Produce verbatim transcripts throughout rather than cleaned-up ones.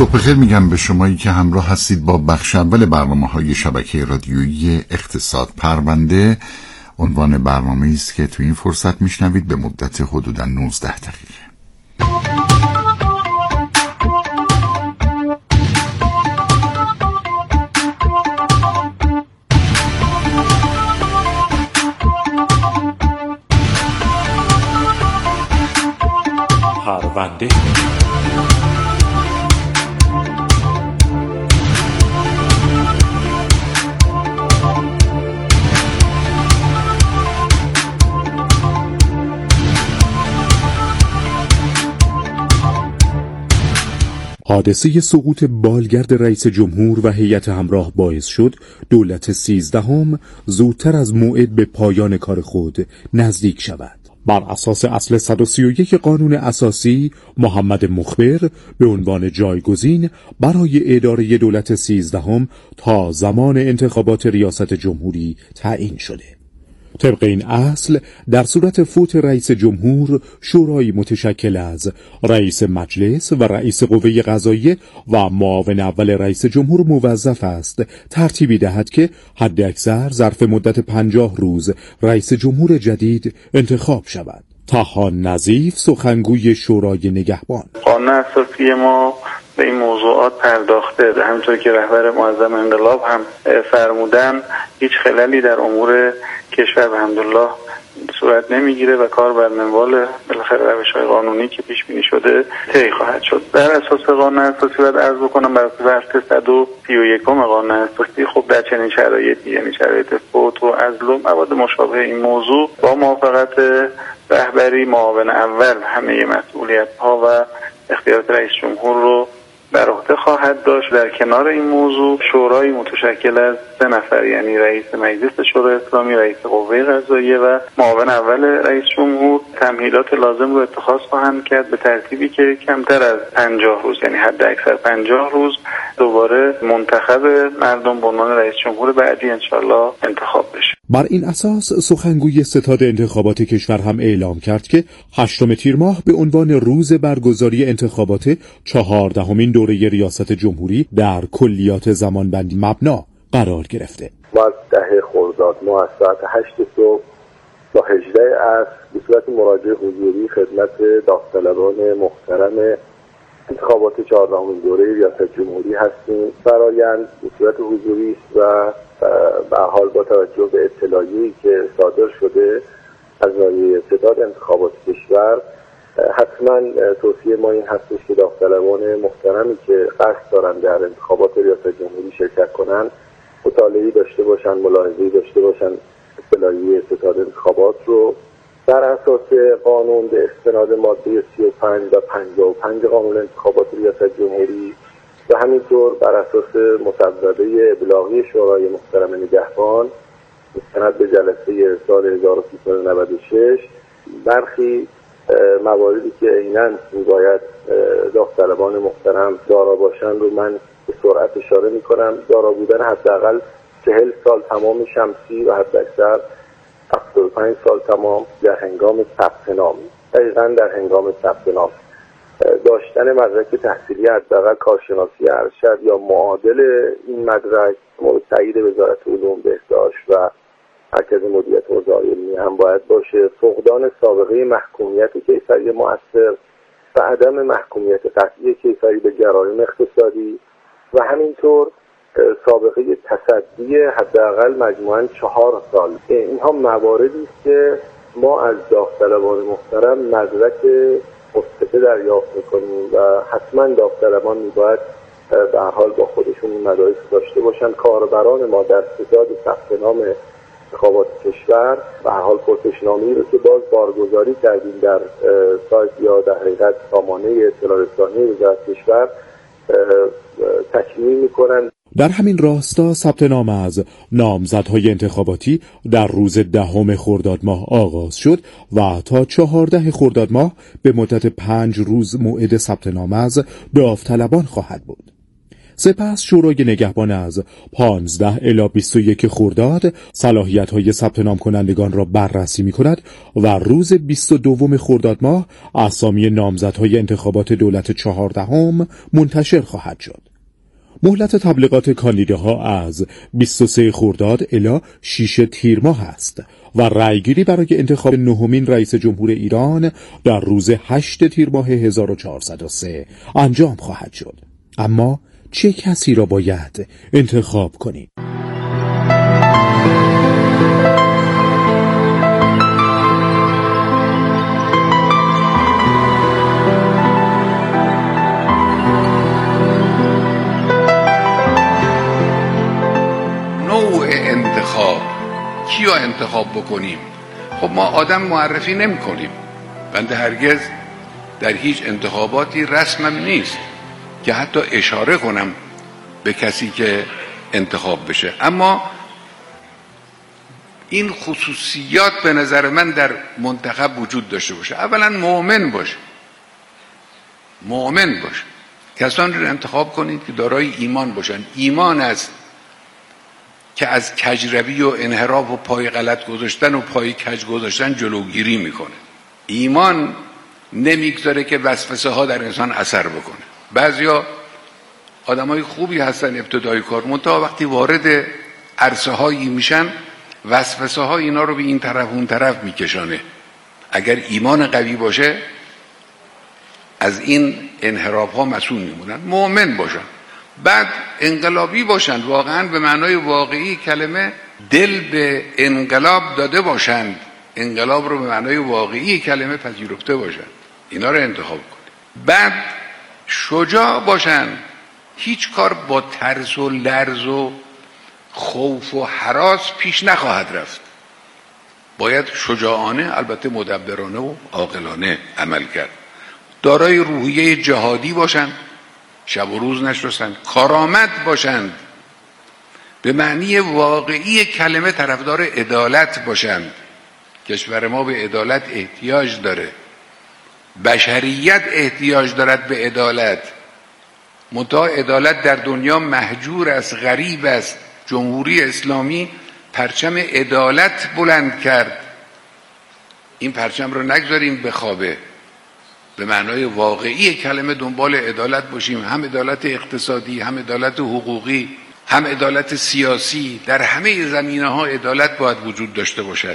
صبح بخیر میگم به شمایی که همراه هستید با بخش اول برنامه‌های شبکه رادیویی اقتصاد پرونده. عنوان برنامه است که تو این فرصت میشنوید به مدت حدوداً نوزده دقیقه. پرونده حادثه سقوط بالگرد رئیس جمهور و هیئت همراه باعث شد دولت سیزدهم زودتر از موعد به پایان کار خود نزدیک شود. بر اساس اصل صد و سی و یک قانون اساسی، محمد مخبر به عنوان جایگزین برای اداره دولت سیزدهم تا زمان انتخابات ریاست جمهوری تعیین شده. طبق این اصل در صورت فوت رئیس جمهور، شورای متشکل از رئیس مجلس و رئیس قوه قضاییه و معاون اول رئیس جمهور موظف است ترتیبی دهد که حداکثر ظرف مدت پنجاه روز رئیس جمهور جدید انتخاب شود. طاها نظیف، سخنگوی شورای نگهبان: قانون اساسی ما به این موضوعات پرداخته، همونطور که رهبر معظم انقلاب هم فرمودن هیچ خللی در امور کشور به الحمدلله صورت نمیگیره و کار بر منوال بالاخره روش‌های قانونی که پیش بینی شده طی خواهد شد. در اساس قانون اساسی باید عرض بکنم بر اساس صد و سی و یک قانون اساسی خب در چنین شرایطی، یعنی شرایط فوت و عزل و مواد مشابه این موضوع، با موافقت رهبری معاون اول همه مسئولیت‌ها و اختیارات رئیس جمهور رو بر عهده خواهد داشت. در کنار این موضوع شورای متشکل از سه نفر، یعنی رئیس مجلس شورای اسلامی، رئیس قوه قضاییه و معاون اول رئیس جمهور، تمهیدات لازم رو اتخاذ خواهند کرد به ترتیبی که کمتر از پنجاه روز، یعنی حد اکثر پنجاه روز، دوباره منتخب مردم به عنوان رئیس جمهور بعدی انشالله انتخاب بشه. بر این اساس سخنگوی ستاد انتخابات کشور هم اعلام کرد که هشتم تیر ماه به عنوان روز برگزاری انتخابات چهاردهمین دوره ریاست جمهوری در کلیات زمانبندی مبنا قرار گرفته. از ده خرداد ماه از ساعت هشت صبح تا هجده عصر به صورت مراجعه حضوری خدمت داوطلبان محترم انتخابات چهاردهمین دوره ریاست جمهوری هستیم. فرآیند به صورت حضوری است و به حال با توجه به اطلاعیه‌ای که صادر شده از ناحیه ستاد انتخابات کشور، حتما توصیه ما این هستش که داوطلبان محترمی که قصد دارن در انتخابات ریاست جمهوری شرکت کنن مطالعه‌ای داشته باشن، ملاحظه‌ای داشته باشن اطلاعیه ستاد انتخابات رو بر اساس قانون به استناد ماده سی و پنج و پنجاه و پنج قانون انتخابات ریاست جمهوری و همینطور بر اساس مصوبه ابلاغی شورای محترم نگهبان مستند به جلسه سال هزار و سیصد و نود و شش، برخی مواردی که عیناً میباید داوطلبان محترم دارا باشن رو من به سرعت اشاره میکنم. دارا بودن حداقل چهل سال تمام شمسی و حداکثر هفتاد و پنج سال تمام در هنگام ثبت نام، دقیقاً در هنگام ثبت نام داشتن مدرک تحصیلی حداقل کارشناسی ارشد یا معادل این مدرک مورد تایید وزارت علوم بهداشت و مرکز مدیریت حوزه علمی هم باید باشه. فقدان سابقه محکومیت کیفری مؤثر و عدم محکومیت قطعی کیفری به جرایم اقتصادی و همینطور سابقه تصدی حداقل مجموعاً چهار سال. اینها مواردی است که ما از داوطلبان محترم مدرک مثبت دریافت میکنیم و حتما داوطلبان میباید به هر حال با خودشون این مدارک داشته باشن. کاربران ما در ستاد ثبت نام انتخابات کشور به هر حال پرسشنامه‌ای رو که باز بارگذاری کردیم در سایت یا در حقیقت سامانه اطلاع رسانی وزارت کشور تکمیل میکنن. در همین راستا ثبت نام از نامزدهای انتخاباتی در روز دهم خرداد ماه آغاز شد و تا چهارده خرداد ماه به مدت پنج روز موعد ثبت نام از داوطلبان خواهد بود. سپس شورای نگهبان از پانزده الی بیست و یک خرداد صلاحیت‌های ثبت نام کنندگان را بررسی می‌کند و روز بیست و دو خرداد ماه اسامی نامزدهای انتخابات دولت چهاردهم منتشر خواهد شد. مهلت تبلیغات کاندیداها از بیست و سه خرداد الی شش تیر ماه است و رأیگیری برای انتخاب نهمین رئیس جمهور ایران در روز هشت تیر ماه هزار و چهارصد و سه انجام خواهد شد. اما چه کسی را باید انتخاب کنیم؟ نوع انتخاب کیا انتخاب بکنیم؟ خب ما آدم معرفی نمی کنیم. بنده هرگز در هیچ انتخاباتی رسمم نیست که حتی اشاره کنم به کسی که انتخاب بشه، اما این خصوصیات به نظر من در منتخب وجود داشته باشه. اولا مؤمن باشه، مؤمن باشه. کسانی رو انتخاب کنید که دارای ایمان باشن. ایمان است که از کجروی و انحراف و پای غلط گذاشتن و پای کج گذاشتن جلوگیری میکنه. ایمان نمیگذاره که وسوسه ها در انسان اثر بکنه. بعضیا آدمای خوبی هستن ابتدای کار، منتها وقتی وارد عرصه هایی میشن وسوسه ها اینا رو به این طرف اون طرف میکشانه. اگر ایمان قوی باشه از این انحراف ها مسئول میمونن. مؤمن باشن، بعد انقلابی باشند، واقعا به معنای واقعی کلمه دل به انقلاب داده باشند، انقلاب رو به معنای واقعی کلمه پذیرفته باشند. اینا رو انتخاب کنید. بعد شجاع باشند، هیچ کار با ترس و لرز و خوف و هراس پیش نخواهد رفت. باید شجاعانه، البته مدبرانه و عاقلانه عمل کرد. دارای روحیه جهادی باشند، شب و روز نشستند. کارآمد باشند، به معنی واقعی کلمه طرفدار عدالت باشند. کشور ما به عدالت احتیاج داره، بشریت احتیاج دارد به عدالت. منتها عدالت در دنیا مهجور است، غریب است. جمهوری اسلامی پرچم عدالت بلند کرد. این پرچم رو نگذاریم بخوابه. به معنای واقعی کلمه دنبال عدالت باشیم، هم عدالت اقتصادی، هم عدالت حقوقی، هم عدالت سیاسی. در همه زمینه‌ها عدالت باید وجود داشته باشد.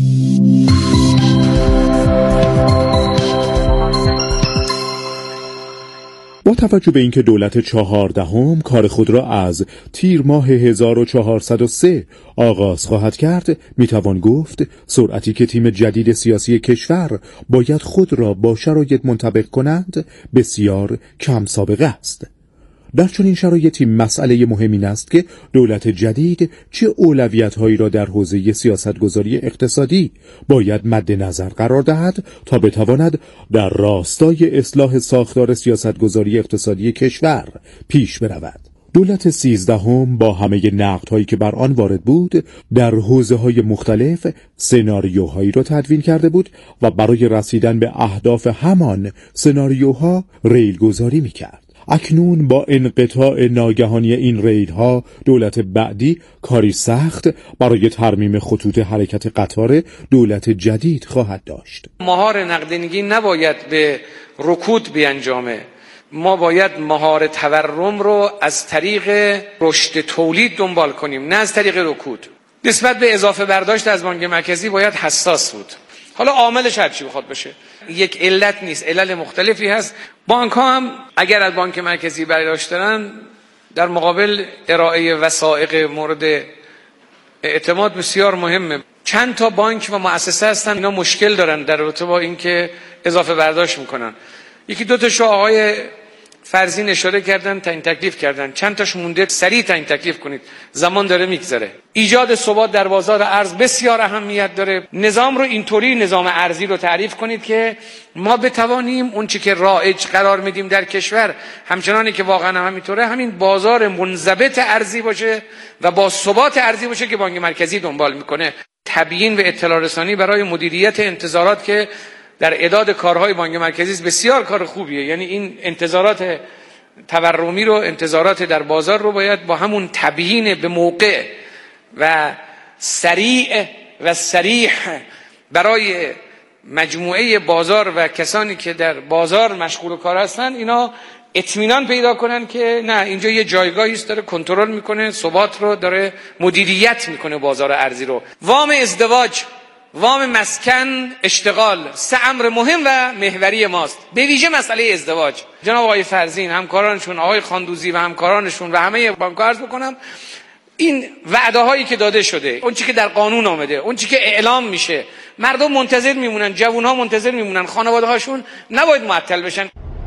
با توجه به اینکه دولت چهاردهم کار خود را از تیر ماه هزار و چهارصد و سه آغاز خواهد کرد، میتوان گفت سرعتی که تیم جدید سیاسی کشور باید خود را با شرایط منطبق کنند بسیار کم سابقه است. در چنین شرایطی مسئله مهم این است که دولت جدید چه اولویت‌هایی را در حوزه سیاستگذاری اقتصادی باید مد نظر قرار دهد تا بتواند در راستای اصلاح ساختار سیاستگذاری اقتصادی کشور پیش برود. دولت سیزدهم با همه نقدهایی که بر آن وارد بود در حوزه‌های مختلف سناریوهایی را تدوین کرده بود و برای رسیدن به اهداف همان سناریوها ریلگذاری می‌کرد. اکنون با انقطاع ناگهانی این ریل‌ها دولت بعدی کاری سخت برای ترمیم خطوط حرکت قطار دولت جدید خواهد داشت. مهار نقدینگی نباید به رکود بیانجامه. ما باید مهار تورم رو از طریق رشد تولید دنبال کنیم، نه از طریق رکود. نسبت به اضافه برداشت از بانک مرکزی باید حساس بود. حالا عاملش هر چی بخواد باشه، یک علت نیست، علل مختلفی هست. بانک ها هم اگر از بانک مرکزی برداشت دارن در مقابل ارائه وثائق مورد اعتماد بسیار مهمه. چند تا بانک و مؤسسه هستن اینا مشکل دارن در رابطه با اینکه اضافه برداشت میکنن. یکی دو تاشو آقای فرزین اشاره کردن، تعیین تکلیف کردن. چند تاش مونده، سریع تعیین تکلیف کنید، زمان داره میگذره. ایجاد ثبات در بازار ارز بسیار اهمیت داره. نظام رو اینطوری، نظام ارزی رو تعریف کنید که ما بتوانیم اون چی که رایج قرار میدیم در کشور، همچنانی که واقعا همینطوره، همین بازار منضبط ارزی باشه و با ثبات ارزی باشه که بانک مرکزی دنبال میکنه. تبیین و اطلاع رسانی برای مدیریت انتظارات که در اعداد کارهای بانک مرکزی بسیار کار خوبیه. یعنی این انتظارات تورمی رو، انتظارات در بازار رو باید با همون تبیین به موقع و سریع و صریح برای مجموعه بازار و کسانی که در بازار مشغول و کار هستن اینا اطمینان پیدا کنن که نه، اینجا یه جایگاهی است داره کنترل میکنه، ثبات رو داره مدیریت میکنه بازار ارزی رو. وام ازدواج، وام مسکن، اشتغال، سه امر مهم و محوری ماست، به ویژه مسئله ازدواج. جناب آقای فرزین، همکارانشون، آقای خاندوزی و همکارانشون و همه بانک‌ها عرض بکنم این وعده هایی که داده شده، اون چیزی که در قانون آمده، اون چیزی که اعلام میشه، مردم منتظر میمونن، جوان‌ها منتظر میمونن، خانواده هاشون نباید معطل بشن.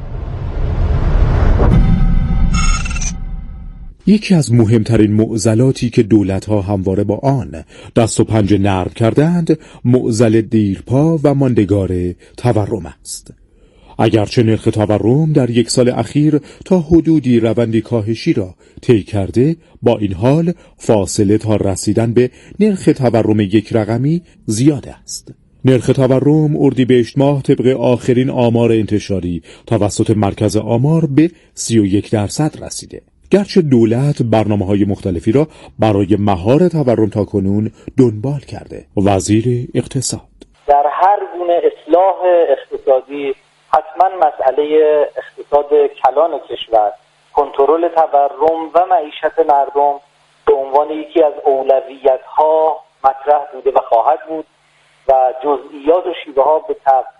یکی از مهمترین معضلاتی که دولت‌ها همواره با آن دست و پنجه نرم کردند، معضل دیرپا و ماندگار تورم است. اگرچه نرخ تورم در یک سال اخیر تا حدودی روندی کاهشی را طی کرده، با این حال فاصله تا رسیدن به نرخ تورم یک رقمی زیاد است. نرخ تورم اردیبهشت ماه طبق آخرین آمار انتشاری توسط مرکز آمار به سی و یک درصد رسیده. گرچه دولت برنامه‌های مختلفی را برای مهار تورم تاکنون دنبال کرده. وزیر اقتصاد: در هر گونه اصلاح اقتصادی حتما مسئله اقتصاد کلان کشور، کنترل تورم و معیشت مردم به عنوان یکی از اولویت‌ها مطرح بوده و خواهد بود و جزئیات و شیوه‌ها به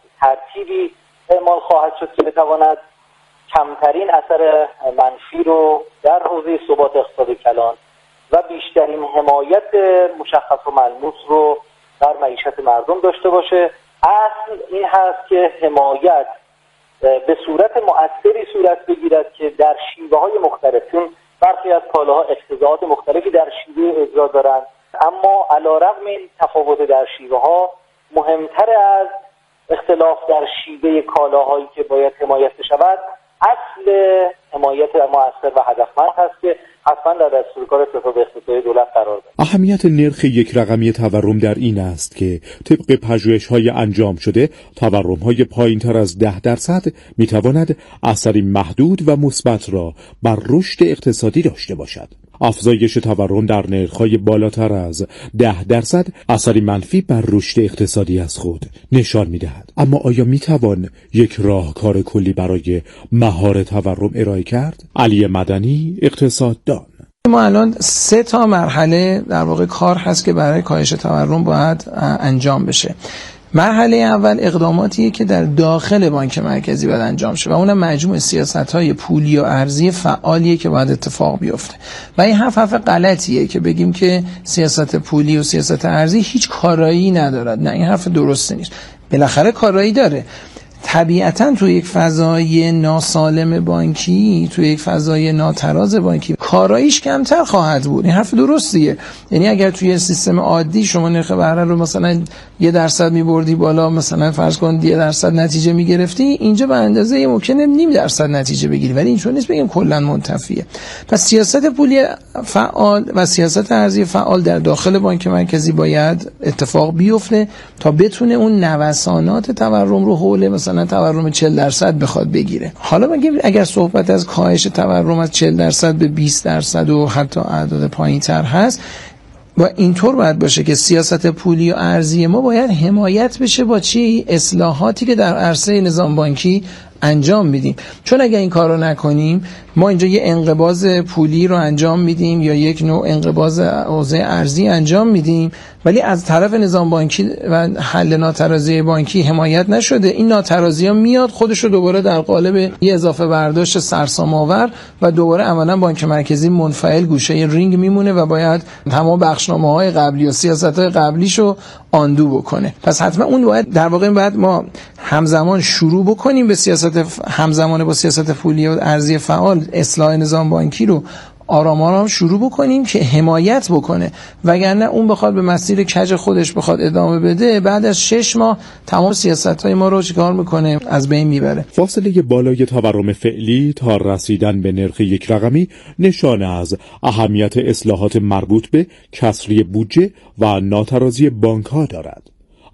ترتیبی اعمال خواهد شد که بتواند کمترین اثر منفی رو در حوزه ثبات اقتصاد کلان و بیشترین حمایت مشخص و ملموس رو در معیشت مردم داشته باشه. اصل این هست که حمایت به صورت مؤثری صورت بگیرد که در شیوه‌های مختلف، چون برخی از کالاها اقتضاعات مختلفی در شیوه اجرا دارند، اما علی‌رغم این تفاوت در شیوه‌ها، مهمتر از اختلاف در شیوه کالاهایی که باید حمایت بشود، اصل حمایت مؤثر و هدفمند هست که حتما در دستورکار ستاد اقتصادی دولت قرار دارد. اهمیت نرخ یک رقمی تورم در این است که طبق پژوهش‌های انجام شده، تورم‌های پایین‌تر از ده درصد می‌تواند اثری محدود و مثبت را بر رشد اقتصادی داشته باشد. افزایش تورم در نرخ‌های بالاتر از ده درصد اثری منفی بر رشد اقتصادی از خود نشان می‌دهد. اما آیا می‌توان یک راهکار کلی برای مهار تورم ارائه کرد؟ علی مدنی، اقتصاددان: ما الان سه تا مرحله در واقع کار هست که برای کاهش تورم باید انجام بشه. مرحله اول اقداماتیه که در داخل بانک مرکزی باید انجام شه و اونم مجموع سیاست‌های پولی و ارزی فعالیه که باید اتفاق بیفته. و این حرف حرف غلطیه که بگیم که سیاست پولی و سیاست ارزی هیچ کارایی ندارد. نه، این حرف درسته نیست. بالاخره کارایی داره. طبیعتاً توی یک فضای ناسالم بانکی، توی یک فضای ناتراز بانکی، کاراییش کمتر خواهد بود. این حرف درستیه. یعنی اگر توی سیستم عادی شما نرخ بهره رو مثلا یه درصد می‌بردی بالا، مثلا فرض کن یه درصد نتیجه می‌گرفتی، اینجا به اندازه ممکنه نیم درصد نتیجه بگیری، ولی اینجوری نیست بگیم کلاً منتفیه. پس سیاست پولی فعال و سیاست ارزی فعال در داخل بانک مرکزی باید اتفاق بیفته تا بتونه اون نوسانات تورم رو حول مثلا تورم چهل درصد بخواد بگیره. حالا بگیم اگر صحبت از کاهش تورم از چهل درصد به بیست درصد و حتی اعداد پایین‌تر هست، و اینطور باید باشه که سیاست پولی و ارزی ما باید حمایت بشه با چی؟ اصلاحاتی که در عرصه نظام بانکی انجام میدیم. چون اگر این کار رو نکنیم، ما اینجا یه انقباض پولی رو انجام میدیم یا یک نوع انقباض حوزه ارزی انجام میدیم، ولی از طرف نظام بانکی و حل ناترازی بانکی حمایت نشده. این ناترازی ها میاد خودش رو دوباره در قالب یه اضافه برداشت سرسام‌آور و دوباره عملاً بانک مرکزی منفعل گوشه رینگ میمونه و باید تمام بخشنامه‌های قبلی و سیاست‌های قبلیشو آندو بکنه. پس حتما اون باید در واقع باید ما همزمان شروع بکنیم به سیاست همزمان با سیاست پولی و ارزی فعال، اصلاح نظام بانکی رو آرام آرام شروع بکنیم که حمایت بکنه، وگرنه اون بخواد به مسیر کج خودش بخواد ادامه بده، بعد از شش ماه تمام سیاست‌های ما رو چیکار میکنه؟ از بین میبره. فاصله بالای تورم فعلی تا رسیدن به نرخ یک رقمی نشانه از اهمیت اصلاحات مربوط به کسری بودجه و ناترازی بانک‌ها دارد.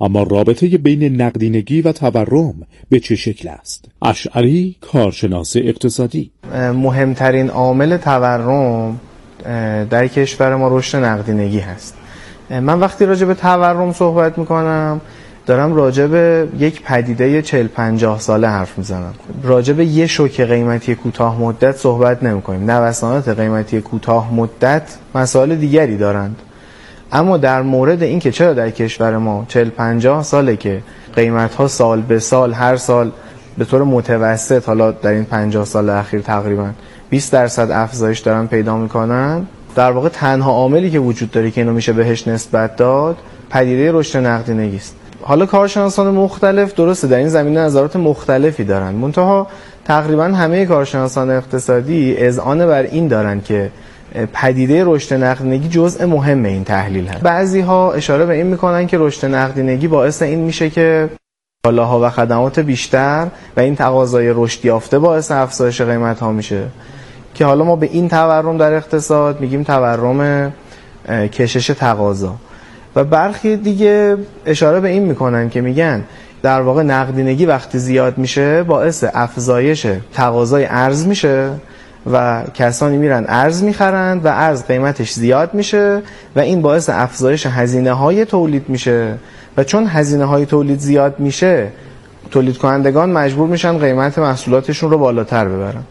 اما رابطه بین نقدینگی و تورم به چه شکل است؟ اشعری، کارشناس اقتصادی: مهمترین عامل تورم در کشور ما رشد نقدینگی هست. من وقتی راجع به تورم صحبت میکنم دارم راجع به یک پدیده چهل پنجاه ساله حرف میزنم. راجع به یه شوک قیمتی کوتاه مدت صحبت نمیکنیم. نوسانات قیمتی کوتاه مدت مسائل دیگری دارند. اما در مورد این که چرا در کشور ما چهل پنجاه ساله که قیمت ها سال به سال هر سال به طور متوسط، حالا در این پنجاه سال اخیر تقریبا بیست درصد افزایش دارن پیدا میکنن، در واقع تنها عاملی که وجود داره که اینو میشه بهش نسبت داد پدیده رشد نقدینگی است. حالا کارشناسان مختلف درسته در این زمینه نظرات مختلفی دارن، منتها تقریبا همه کارشناسان اقتصادی اذعان بر این دارن که پدیده رشد نقدینگی جزء مهم این تحلیل هست. بعضی‌ها اشاره به این میکنن که رشد نقدینگی باعث این میشه که کالاها و خدمات بیشتر و این تقاضای رشد یافته باعث افزایش قیمت‌ها میشه، که حالا ما به این تورم در اقتصاد میگیم تورم کشش تقاضا. و برخی دیگه اشاره به این میکنن که میگن در واقع نقدینگی وقتی زیاد میشه باعث افزایش تقاضای ارز میشه و کسانی میرن ارز میخرند و ارز قیمتش زیاد میشه و این باعث افزایش هزینه های تولید میشه و چون هزینه های تولید زیاد میشه تولید کنندگان مجبور میشن قیمت محصولاتشون رو بالاتر ببرن.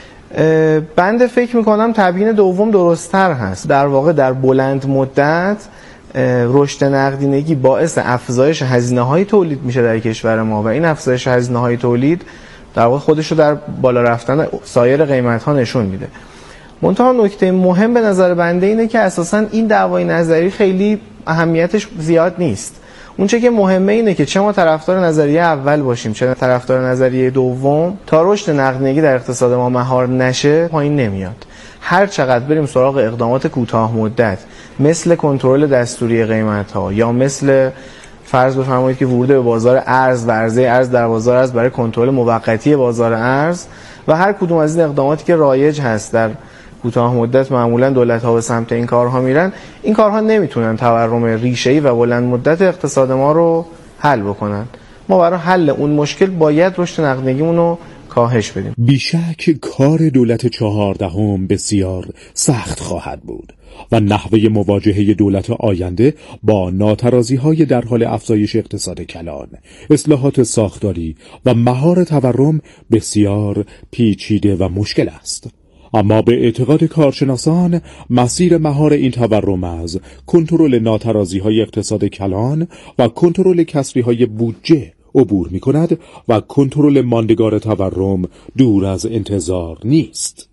بنده فکر میکنم تبیین دوم درست‌تر هست. در واقع در بلند مدت رشد نقدینگی باعث افزایش هزینه‌های تولید میشه در کشور ما و این افزایش هزینه‌های تولید در واقع خودش رو در بالا رفتن سایر قیمت‌ها نشون میده. منتها نکته مهم به نظر بنده اینه که اساساً این دعوای نظری خیلی اهمیتش زیاد نیست. اون چه که مهمه اینه که چه ما طرفدار نظریه اول باشیم چه طرفدار نظریه دوم، تا رشد نقدینگی در اقتصاد ما مهار نشه پایین نمیاد. هر چقدر بریم سراغ اقدامات کوتاه مدت مثل کنترل دستوری قیمت‌ها یا مثل فرض بفرمایید که ورود به بازار ارز و عرضه ارز در بازار ارز برای کنترل موقتی بازار ارز و هر کدوم از این اقداماتی که رایج هست در کوتاه مدت معمولا دولت‌ها به سمت این کارها میرن، این کارها نمیتونن تورم ریشه‌ای و بلند مدت اقتصاد ما رو حل بکنن. ما برای حل اون مشکل باید رشد نقدینگیمون رو کاهش بدیم. بیشک کار دولت چهاردهم بسیار سخت خواهد بود و نحوه مواجهه دولت آینده با ناترازی‌های در حال افزایش اقتصاد کلان، اصلاحات ساختاری و مهار تورم بسیار پیچیده و مشکل است. اما به اعتقاد کارشناسان مسیر مهار این تورم از کنترل ناترازی‌های اقتصاد کلان و کنترل کسری‌های بودجه عبور می‌کند و کنترل ماندگار تورم دور از انتظار نیست.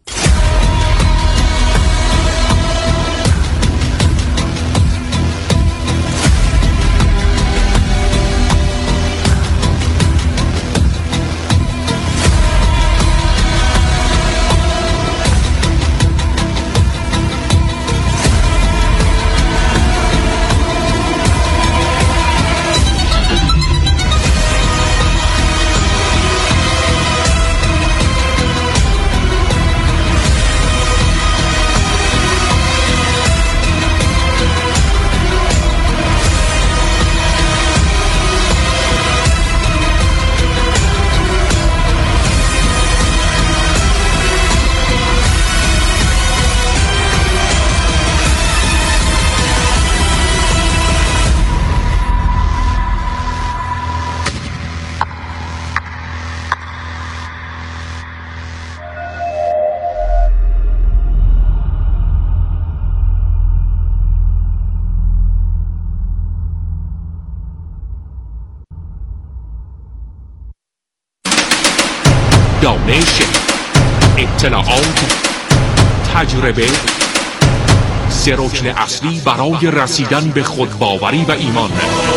دانش، اطلاعات، تجربه سه رکن اصلی برای رسیدن به خودباوری و ایمان.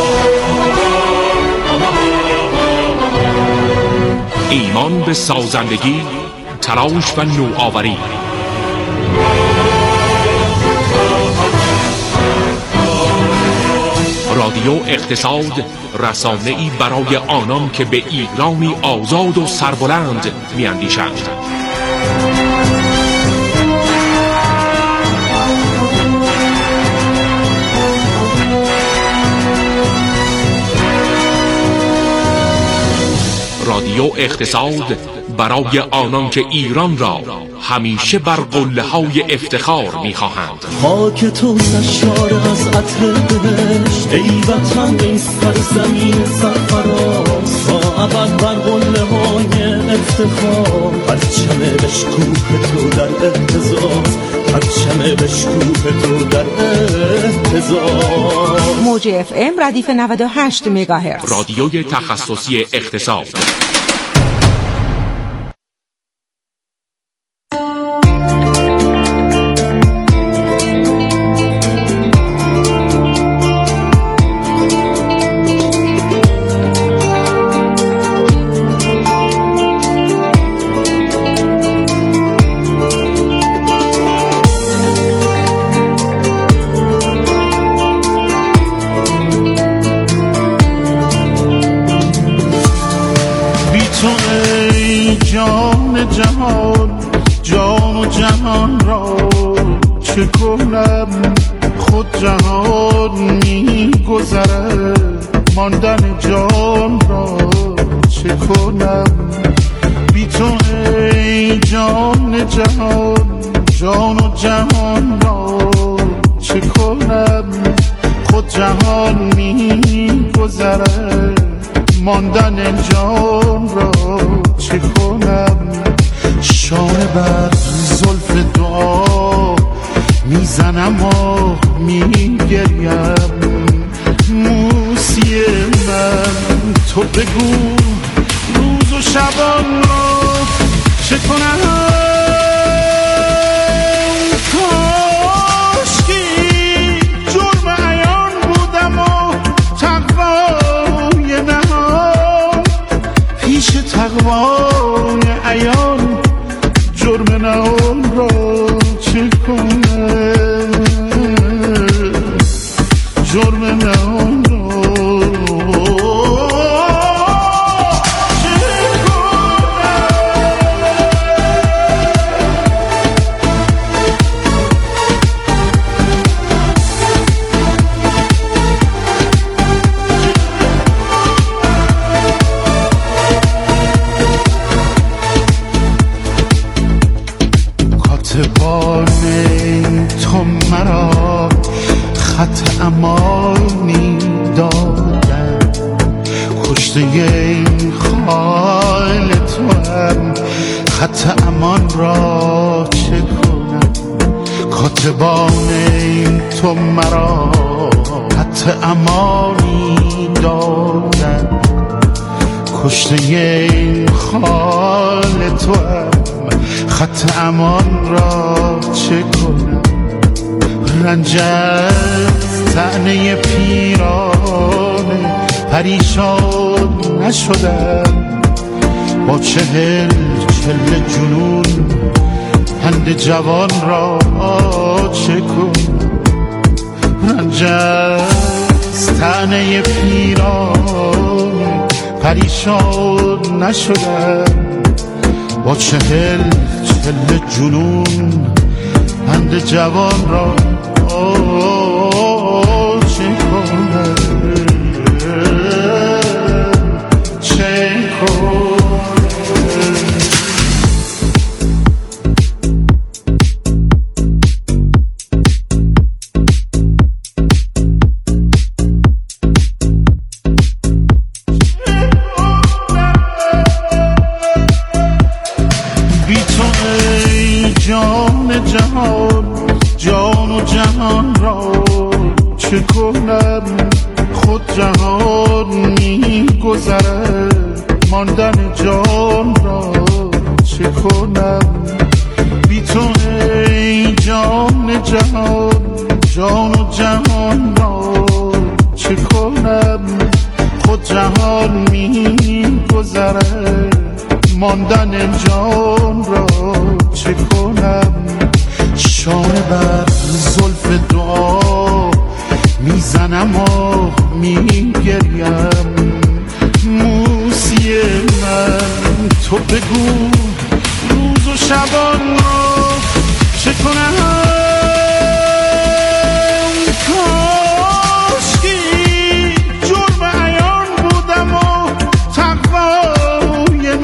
ایمان به سازندگی، تلاش و نوآوری. رادیو اقتصاد، رسانه‌ای برای آنان که به ایرانی آزاد و سربلند می‌اندیشند. رادیو اقتصاد برای آنان که ایران را همیشه بر قله های افتخار می‌خواهند. خاک تو سرشار از عطر بهشت، ای وطن ای سرزمین سرفراز، تا ابد بر قله های افتخار، پرچم بشکوه تو در اهتزاز، پرچم بشکوه تو در اهتزاز. موج اف ام ردیف نود و هشت مگاهرتز، رادیوی تخصصی اقتصاد. جهان جان و جهان را چه کنم، خود جهان می گذره، ماندن جان را چه کنم. بی تو ای جان جهان جان و جهان را چه کنم، خود جهان می گذره، ماندن جان را چه کنم. شانه بر زلف دعا میزنم و میگریم، موسی من تو بگو روز و شبان را چه کنم. کاشکی جرم عیان بودم و تقوای نهان، پیش تقوای عیان جرم نهان را چه کنم، جرم نهان را کاتبان تو مرا خط امانی دادن، کشته این خال تو هم خط امان را چه کنم. کاتبان تو مرا خط امانی دادن، کشته این خال تو هم خط امان را چه کنم. رنج از طعنه پیرانه پریشان نشدم، با چهل چل جنون پند جوان را چه کنم. رنج از طعنه پیرانه پریشان نشدم، با چهل چل جنون پند جوان را چه کنم، چه کنم. جان جهان جان و جهان را چه کنم، خود جهان می گذره، ماندن جان را چه کنم. بی تو ای جان جهان جان و جهان را چه کنم، خود جهان می گذره، ماندن جان را چه کنم. شانه بر زلف دعا میزنم و میگریم، موسی من تو بگو روز و شبان را چه کنم. کاشکی جرم عیان بودم و تقوای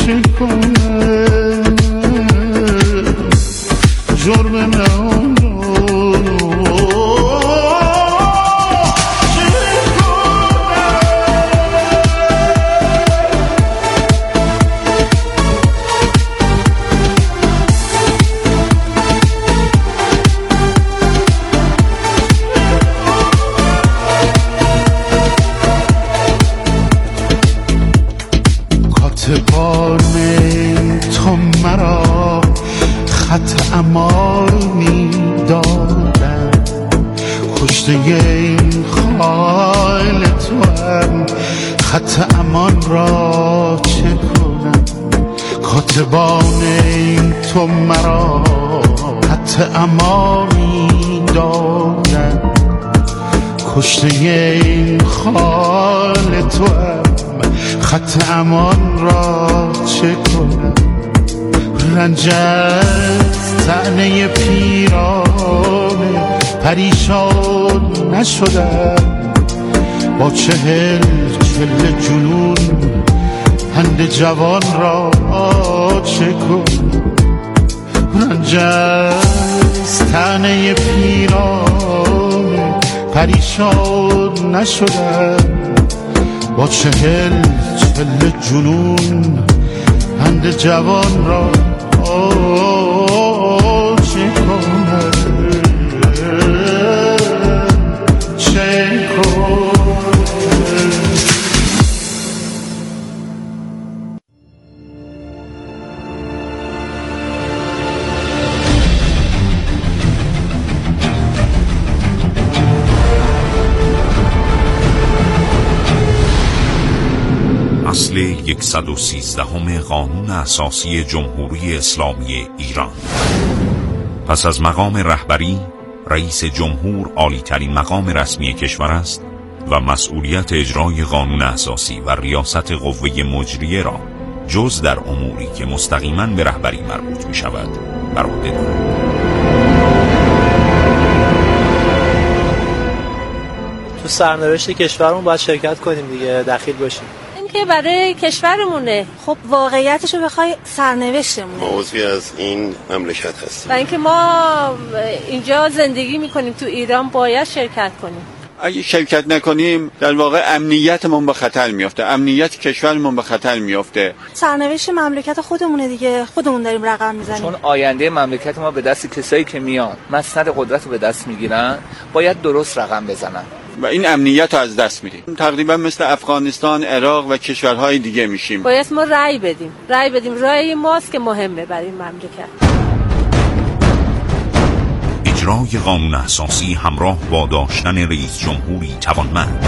چه کنم جرم نهان کاتبان تو مرا خط امان می دادن کشته این خال تو هم خط امان را چه کنم کاتبان تو مرا خط امان می دادن کشته این خال تو هم خط امان را چه کنم رنج از طعنه پیرانه پریشان نشدم با چهل چهل جنون پند جوان را چه کنم رنج از طعنه پیرانه پریشان نشدم با چهل چهل جنون پند جوان را چه کنم چه کنم فصل صد و سیزده قانون اساسی جمهوری اسلامی ایران. پس از مقام رهبری، رئیس جمهور عالی‌ترین مقام رسمی کشور است و مسئولیت اجرای قانون اساسی و ریاست قوه مجریه را جز در اموری که مستقیما به رهبری مربوط می شود بر عهده دارد. تو سرنوشت کشورمون باید شرکت کنیم دیگه، دخیل باشیم. که برای کشورمونه. خب واقعیتش رو بخوای سرنوشتمونه. ما عضوی از این مملکت هستیم و اینکه ما اینجا زندگی میکنیم تو ایران باید شرکت کنیم. اگه شرکت نکنیم در واقع امنیتمون به خطر میفته، امنیت کشورمون به خطر میفته. سرنوشت مملکت خودمونه دیگه، خودمون داریم رقم میزنیم. چون آینده مملکت ما به دست کسایی که میان مسند قدرت رو به دست میگیرن باید درست رقم بزنن و این امنیت رو از دست میدیم. تقریبا مثل افغانستان، عراق و کشورهای دیگه میشیم. باید ما رأی بدیم. رأی بدیم. رأی ماست که مهمه برای این مملکت. اجرای قانون اساسی همراه با داشتن رئیس جمهوری توانمند.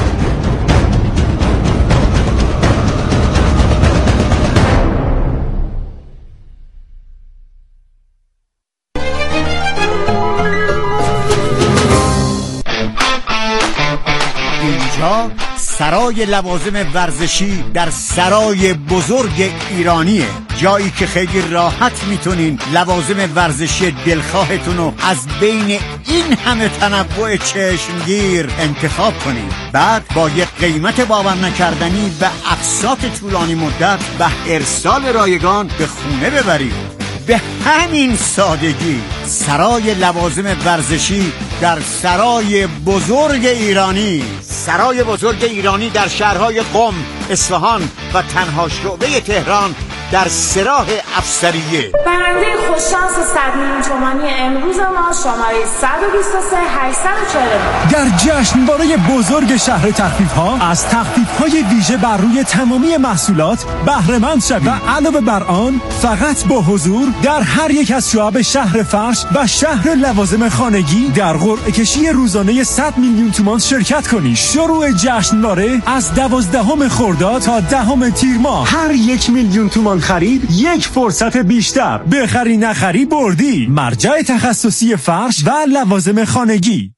اینجا سرای لوازم ورزشی در سرای بزرگ ایرانیه، جایی که خیلی راحت میتونین لوازم ورزشی دلخواهتون رو از بین این همه تنوع چشمگیر انتخاب کنید. بعد با یک قیمت باور نکردنی و اقساط طولانی مدت و ارسال رایگان به خونه ببرید. به همین سادگی سرای لوازم ورزشی در سرای بزرگ ایرانی. سرای بزرگ ایرانی در شهرهای قم، اصفهان و تنها شعبه تهران در سراح افسریه. برنده خوششانس صد میلیون تومانی امروز ما شماره صد و بیست و سه هشتصد و چهل و نه. در جشنواره بزرگ شهر تخفیف‌ها از تخفیف‌های ویژه بر روی تمامی محصولات بهره مند شوید و علاوه بر آن فقط با حضور در هر یک از شعب شهر فرش و شهر لوازم خانگی در قرعه کشی روزانه صد میلیون تومان شرکت کنید. شروع جشنواره از دوازدهم خرداد تا دهم تیر ماه. هر یک میلیون تومان خرید یک فرصت بیشتر. بخری نخری بردی. مرجع تخصصی فرش و لوازم خانگی.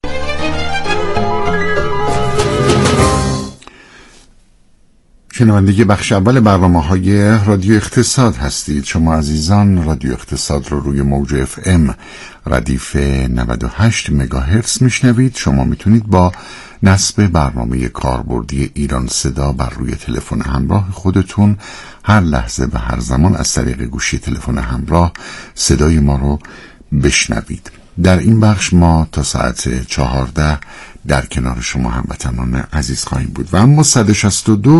شنونده بخش اول برنامه‌های رادیو اقتصاد هستید. شما عزیزان رادیو اقتصاد رو روی موج اف ام ردیف نود و هشت مگاهرتز میشنوید. شما میتونید با نصب برنامه کاربردی ایران صدا بر روی تلفن همراه خودتون هر لحظه و هر زمان از طریق گوشی تلفن همراه صدای ما رو بشنوید. در این بخش ما تا ساعت چهارده در کنار شما هموطنان عزیز خواهیم بود و اما صد و شصت و دو